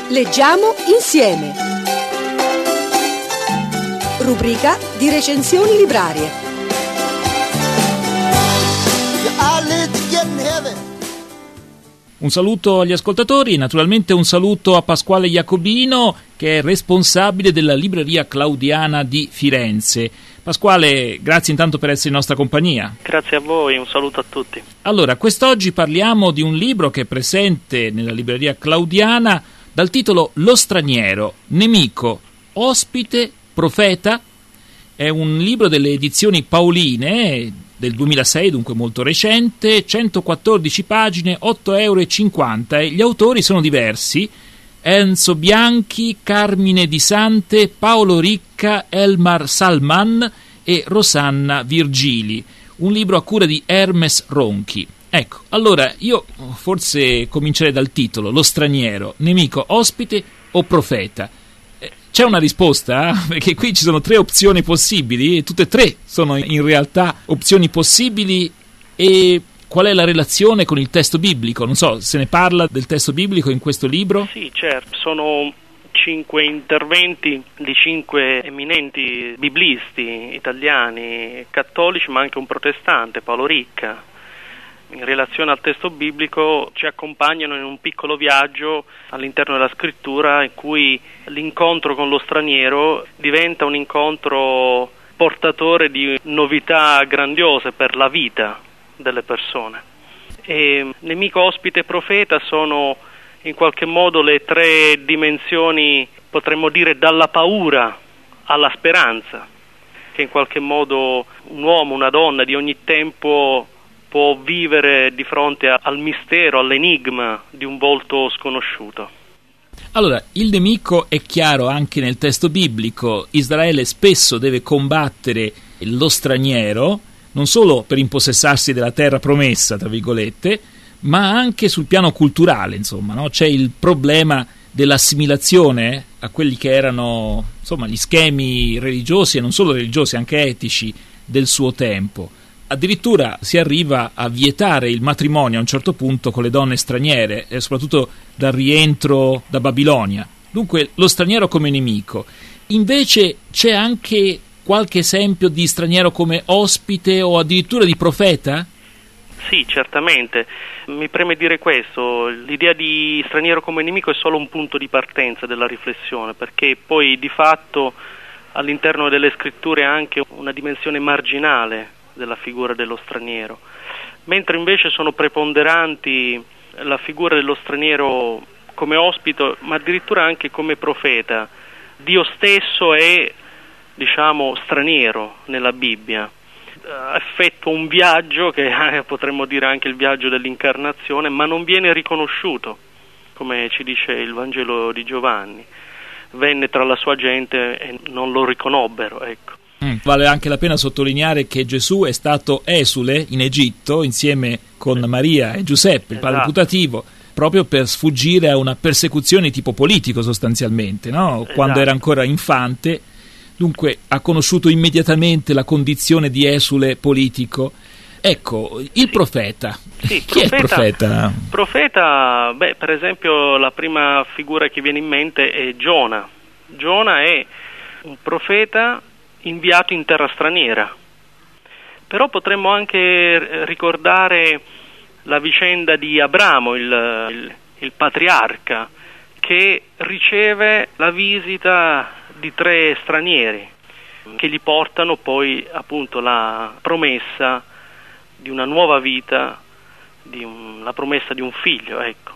Leggiamo insieme. Rubrica di recensioni librarie. Un saluto agli ascoltatori e naturalmente un saluto a Pasquale Jacobino, che è responsabile della libreria Claudiana di Firenze. Pasquale, grazie intanto per essere in nostra compagnia. Grazie a voi, un saluto a tutti. Allora, quest'oggi parliamo di un libro che è presente nella libreria Claudiana dal titolo Lo straniero, nemico, ospite, profeta. È un libro delle edizioni Paoline del 2006, dunque molto recente, 114 pagine, 8,50 €, e gli autori sono diversi: Enzo Bianchi, Carmine Di Sante, Paolo Ricca, Elmar Salman e Rosanna Virgili. Un libro a cura di Hermes Ronchi. Ecco, allora io forse comincerei dal titolo: Lo straniero, nemico, ospite o profeta? C'è una risposta? Perché qui ci sono 3 opzioni possibili, e tutte e 3 sono in realtà opzioni possibili. E qual è la relazione con il testo biblico? Non so, se ne parla del testo biblico in questo libro? Sì, certo, sono 5 interventi di 5 eminenti biblisti italiani, cattolici, ma anche un protestante, Paolo Ricca. In relazione al testo biblico ci accompagnano in un piccolo viaggio all'interno della scrittura, in cui l'incontro con lo straniero diventa un incontro portatore di novità grandiose per la vita delle persone. E nemico, ospite e profeta sono in qualche modo le 3 dimensioni, potremmo dire, dalla paura alla speranza, che in qualche modo un uomo, una donna di ogni tempo può vivere di fronte al mistero, all'enigma di un volto sconosciuto. Allora, il nemico è chiaro anche nel testo biblico. Israele spesso deve combattere lo straniero, non solo per impossessarsi della terra promessa, tra virgolette, ma anche sul piano culturale, insomma, no? C'è il problema dell'assimilazione a quelli che erano, insomma, gli schemi religiosi, e non solo religiosi, anche etici del suo tempo. Addirittura si arriva a vietare il matrimonio a un certo punto con le donne straniere, soprattutto dal rientro da Babilonia. Dunque, lo straniero come nemico. Invece c'è anche qualche esempio di straniero come ospite o addirittura di profeta? Sì, certamente. Mi preme dire questo: l'idea di straniero come nemico è solo un punto di partenza della riflessione, perché poi di fatto all'interno delle scritture ha anche una dimensione marginale della figura dello straniero, mentre invece sono preponderanti la figura dello straniero come ospite, ma addirittura anche come profeta. Dio stesso è, diciamo, straniero nella Bibbia, effettua un viaggio che potremmo dire anche il viaggio dell'incarnazione, ma non viene riconosciuto, come ci dice il Vangelo di Giovanni. Venne tra la sua gente e non lo riconobbero, ecco. Vale anche la pena sottolineare che Gesù è stato esule in Egitto insieme con Maria e Giuseppe, il padre putativo, proprio per sfuggire a una persecuzione tipo politico sostanzialmente, no? Quando era ancora infante. Dunque ha conosciuto immediatamente la condizione di esule politico. Ecco, il profeta. Sì, Chi è il profeta? Profeta, per esempio la prima figura che viene in mente è Giona. Giona è un profeta inviato in terra straniera. Però potremmo anche ricordare la vicenda di Abramo, il patriarca, che riceve la visita di 3 stranieri che gli portano poi appunto la promessa di una nuova vita, la promessa di un figlio, ecco.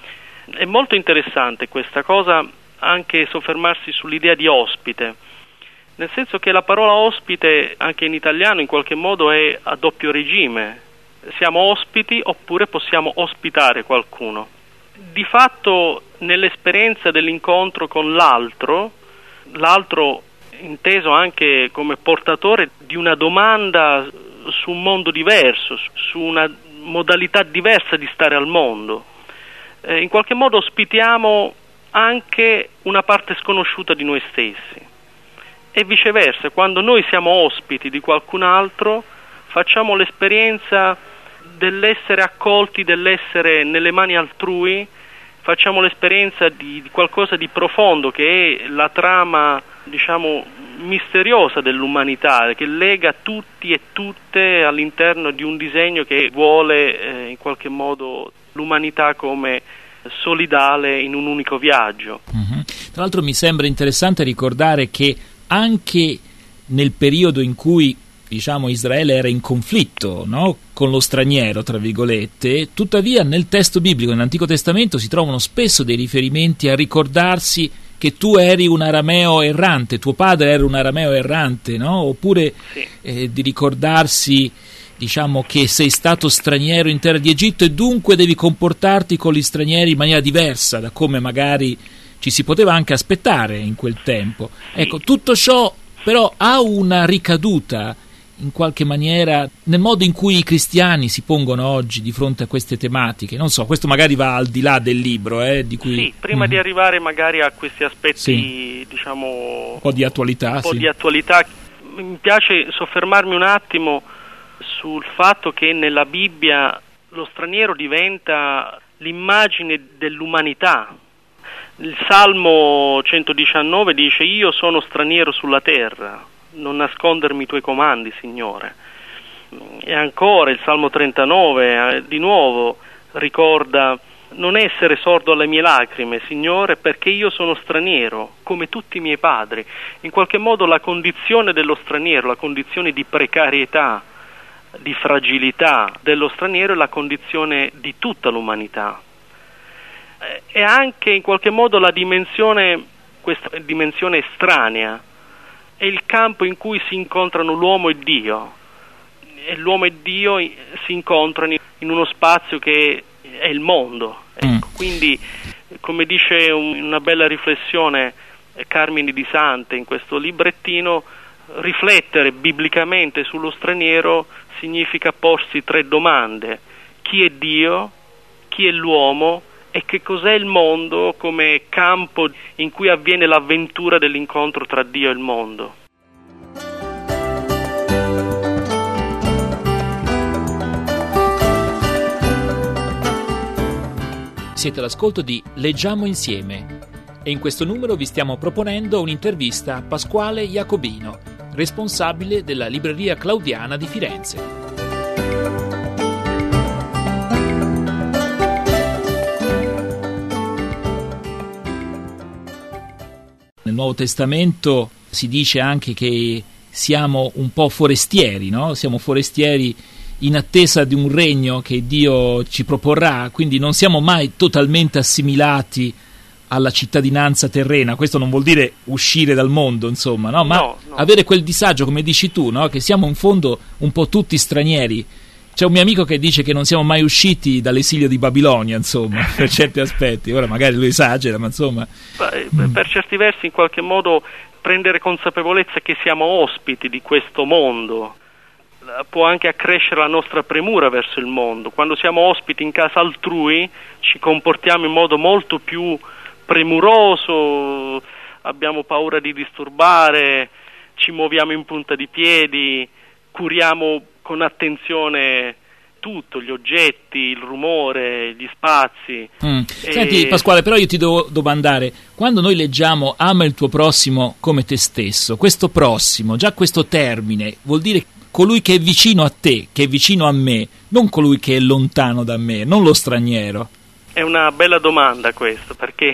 È molto interessante questa cosa, anche soffermarsi sull'idea di ospite, nel senso che la parola ospite anche in italiano in qualche modo è a doppio regime. Siamo ospiti oppure possiamo ospitare qualcuno. Di fatto nell'esperienza dell'incontro con l'altro inteso anche come portatore di una domanda su un mondo diverso, su una modalità diversa di stare al mondo, in qualche modo ospitiamo anche una parte sconosciuta di noi stessi. E viceversa, quando noi siamo ospiti di qualcun altro, facciamo l'esperienza dell'essere accolti, dell'essere nelle mani altrui, facciamo l'esperienza di qualcosa di profondo, che è la trama, diciamo, misteriosa dell'umanità, che lega tutti e tutte all'interno di un disegno che vuole in qualche modo l'umanità come solidale in un unico viaggio. Tra l'altro mi sembra interessante ricordare che anche nel periodo in cui, diciamo, Israele era in conflitto, no? Con lo straniero, tra virgolette, tuttavia nel testo biblico, nell'Antico Testamento, si trovano spesso dei riferimenti a ricordarsi che tu eri un arameo errante, tuo padre era un arameo errante, no? Oppure sì. Di ricordarsi, diciamo, che sei stato straniero in terra di Egitto e dunque devi comportarti con gli stranieri in maniera diversa da come magari ci si poteva anche aspettare in quel tempo. Sì. Ecco, tutto ciò però ha una ricaduta in qualche maniera nel modo in cui i cristiani si pongono oggi di fronte a queste tematiche. Non so, questo magari va al di là del libro, di cui... Sì, prima di arrivare magari a questi aspetti, sì, diciamo, un po' di attualità, di attualità, mi piace soffermarmi un attimo sul fatto che nella Bibbia lo straniero diventa l'immagine dell'umanità. Il Salmo 119 dice: io sono straniero sulla terra, non nascondermi i tuoi comandi, Signore. E ancora il Salmo 39 di nuovo ricorda: non essere sordo alle mie lacrime, Signore, perché io sono straniero come tutti i miei padri. In qualche modo la condizione dello straniero, la condizione di precarietà, di fragilità dello straniero è la condizione di tutta l'umanità. E anche in qualche modo la dimensione, questa dimensione estranea, è il campo in cui si incontrano l'uomo e Dio, e l'uomo e Dio si incontrano in uno spazio che è il mondo. Ecco, quindi, come dice una bella riflessione Carmine Di Sante in questo librettino, riflettere biblicamente sullo straniero significa porsi 3 domande: chi è Dio, chi è l'uomo e che cos'è il mondo come campo in cui avviene l'avventura dell'incontro tra Dio e il mondo. Siete all'ascolto di Leggiamo Insieme e in questo numero vi stiamo proponendo un'intervista a Pasquale Jacobino, responsabile della Libreria Claudiana di Firenze. Nel Nuovo Testamento si dice anche che siamo un po' forestieri, no? Siamo forestieri in attesa di un regno che Dio ci proporrà, quindi non siamo mai totalmente assimilati alla cittadinanza terrena. Questo non vuol dire uscire dal mondo, insomma, no? Ma no. Avere quel disagio, come dici tu, no? Che siamo in fondo un po' tutti stranieri. C'è un mio amico che dice che non siamo mai usciti dall'esilio di Babilonia, insomma, per certi aspetti. Ora magari lui esagera, ma insomma... Per certi versi, in qualche modo, prendere consapevolezza che siamo ospiti di questo mondo può anche accrescere la nostra premura verso il mondo. Quando siamo ospiti in casa altrui ci comportiamo in modo molto più premuroso, abbiamo paura di disturbare, ci muoviamo in punta di piedi, curiamo con attenzione tutto, gli oggetti, il rumore, gli spazi. Senti Pasquale, però io ti devo domandare, quando noi leggiamo ama il tuo prossimo come te stesso, questo prossimo, già questo termine, vuol dire colui che è vicino a te, che è vicino a me, non colui che è lontano da me, non lo straniero. È una bella domanda questa, perché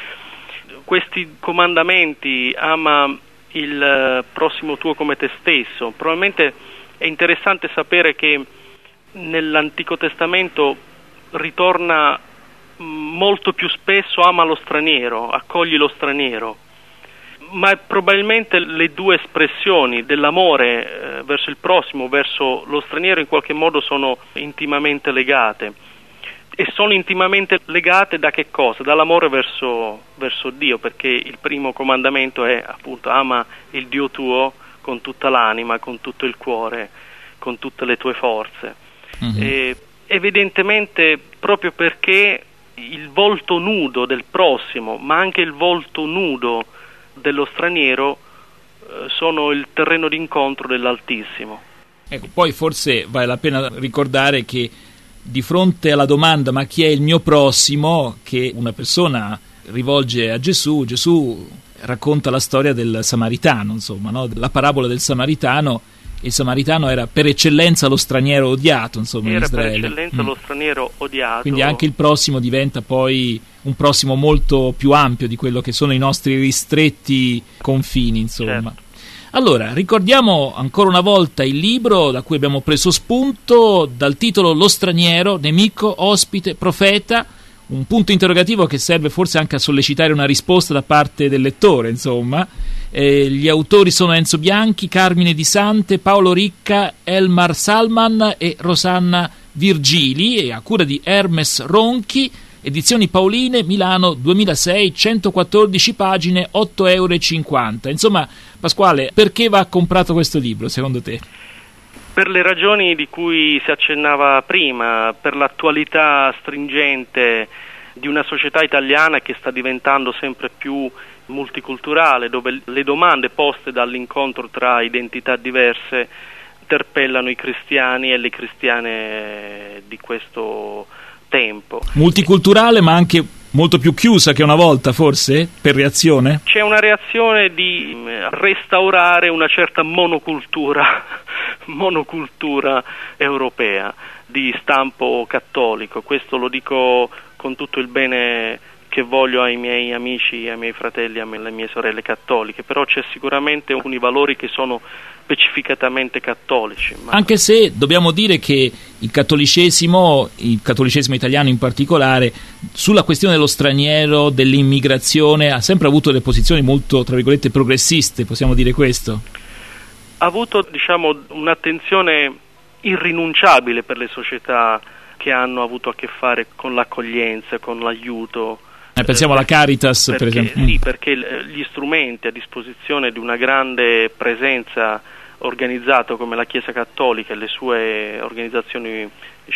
questi comandamenti, ama il prossimo tuo come te stesso, probabilmente è interessante sapere che nell'Antico Testamento ritorna molto più spesso ama lo straniero, accogli lo straniero, ma probabilmente le due espressioni dell'amore verso il prossimo, verso lo straniero, in qualche modo sono intimamente legate. E sono intimamente legate da che cosa? Dall'amore verso Dio, perché il primo comandamento è appunto ama il Dio tuo con tutta l'anima, con tutto il cuore, con tutte le tue forze. E evidentemente proprio perché il volto nudo del prossimo, ma anche il volto nudo dello straniero sono il terreno d'incontro dell'Altissimo. Ecco, poi forse vale la pena ricordare che di fronte alla domanda ma chi è il mio prossimo, che una persona rivolge a Gesù, Gesù racconta la storia del Samaritano, insomma, no? La parabola del Samaritano. Il Samaritano era per eccellenza lo straniero odiato, insomma, in Israele. Era per eccellenza lo straniero odiato. Quindi anche il prossimo diventa poi un prossimo molto più ampio di quello che sono i nostri ristretti confini, insomma. Certo. Allora, ricordiamo ancora una volta il libro da cui abbiamo preso spunto, dal titolo Lo straniero, nemico, ospite, profeta, un punto interrogativo che serve forse anche a sollecitare una risposta da parte del lettore, insomma. Gli autori sono Enzo Bianchi, Carmine Di Sante, Paolo Ricca, Elmar Salman e Rosanna Virgili, e a cura di Hermes Ronchi, Edizioni Pauline, Milano, 2006, 114 pagine, €8,50. Insomma, Pasquale, perché va comprato questo libro, secondo te? Per le ragioni di cui si accennava prima, per l'attualità stringente di una società italiana che sta diventando sempre più multiculturale, dove le domande poste dall'incontro tra identità diverse interpellano i cristiani e le cristiane di questo tempo. Multiculturale, ma anche molto più chiusa che una volta, forse, per reazione? C'è una reazione di restaurare una certa monocultura europea di stampo cattolico. Questo lo dico con tutto il bene che voglio ai miei amici, ai miei fratelli, alle mie sorelle cattoliche, però c'è sicuramente alcuni valori che sono specificatamente cattolici. Anche se dobbiamo dire che il cattolicesimo italiano in particolare, sulla questione dello straniero, dell'immigrazione, ha sempre avuto delle posizioni molto, tra virgolette, progressiste, possiamo dire questo? Ha avuto, un'attenzione irrinunciabile per le società che hanno avuto a che fare con l'accoglienza, con l'aiuto. Pensiamo alla Caritas, per esempio. Sì, perché gli strumenti a disposizione di una grande presenza organizzata come la Chiesa Cattolica e le sue organizzazioni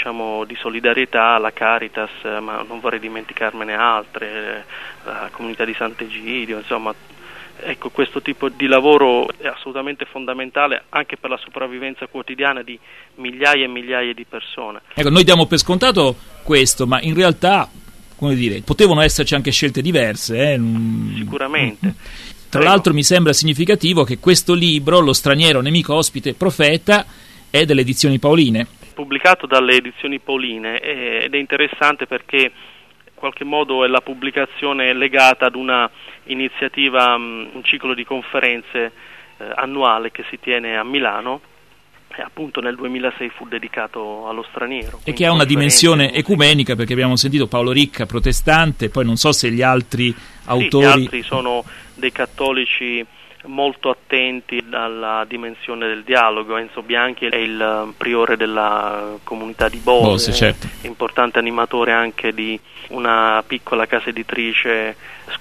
di solidarietà, la Caritas, ma non vorrei dimenticarmene altre, la comunità di Sant'Egidio, insomma. Ecco, questo tipo di lavoro è assolutamente fondamentale anche per la sopravvivenza quotidiana di migliaia e migliaia di persone. Ecco, noi diamo per scontato questo, ma in realtà, come dire, potevano esserci anche scelte diverse. Sicuramente. Tra l'altro mi sembra significativo che questo libro, Lo straniero, nemico, ospite, profeta, è delle Edizioni Pauline. Pubblicato dalle Edizioni Pauline ed è interessante perché in qualche modo è la pubblicazione legata ad una iniziativa, un ciclo di conferenze annuale che si tiene a Milano, e appunto nel 2006 fu dedicato allo straniero. E che ha una dimensione ecumenica, perché abbiamo sentito Paolo Ricca, protestante, poi non so se gli altri autori... Sì, gli altri sono dei cattolici molto attenti alla dimensione del dialogo. Enzo Bianchi è il priore della comunità di Bose, certo. Importante animatore anche di una piccola casa editrice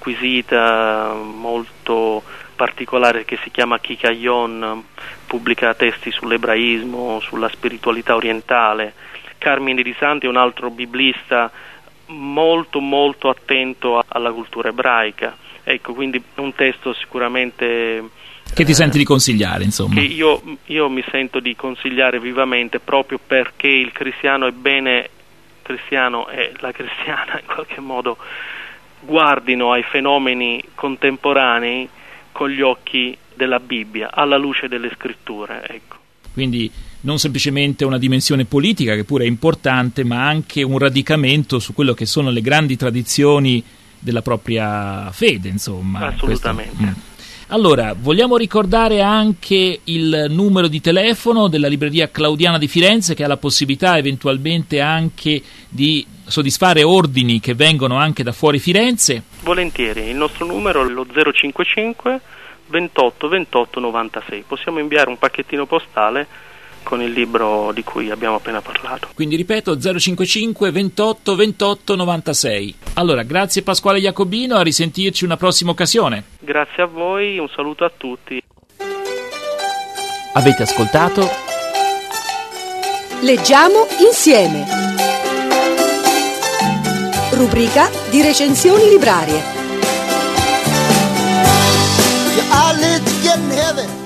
squisita, molto particolare, che si chiama Kikayon, pubblica testi sull'ebraismo, sulla spiritualità orientale. Carmine Di Sante è un altro biblista molto molto attento alla cultura ebraica. Ecco, quindi un testo sicuramente che ti senti di consigliare, insomma. Che io mi sento di consigliare vivamente, proprio perché il cristiano e la cristiana in qualche modo guardino ai fenomeni contemporanei con gli occhi della Bibbia, alla luce delle scritture, ecco. Quindi non semplicemente una dimensione politica, che pure è importante, ma anche un radicamento su quello che sono le grandi tradizioni della propria fede, insomma. Assolutamente. Allora, vogliamo ricordare anche il numero di telefono della libreria Claudiana di Firenze, che ha la possibilità eventualmente anche di soddisfare ordini che vengono anche da fuori Firenze? Volentieri, il nostro numero è lo 055 28 28 96. Possiamo inviare un pacchettino postale con il libro di cui abbiamo appena parlato. Quindi ripeto, 055 28 28 96. Allora, grazie Pasquale Jacobino, a risentirci una prossima occasione. Grazie a voi, un saluto a tutti. Avete ascoltato Leggiamo insieme, rubrica di recensioni librarie. Your eyelids getting heavy.